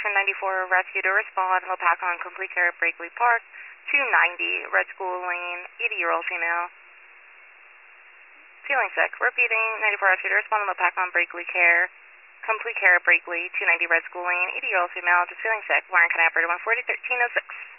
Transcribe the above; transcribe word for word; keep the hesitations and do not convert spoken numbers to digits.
ninety-four rescue to respond. Lopac on complete care at Brakely Park. two ninety Red School Lane, eighty-year-old female. Feeling sick. Repeating, ninety-four rescue to respond. Lopac on Brakely Care. Complete care at Brakely, two ninety Red School Lane, eighty-year-old female, just feeling sick. Warren County operator one forty, thirteen oh six.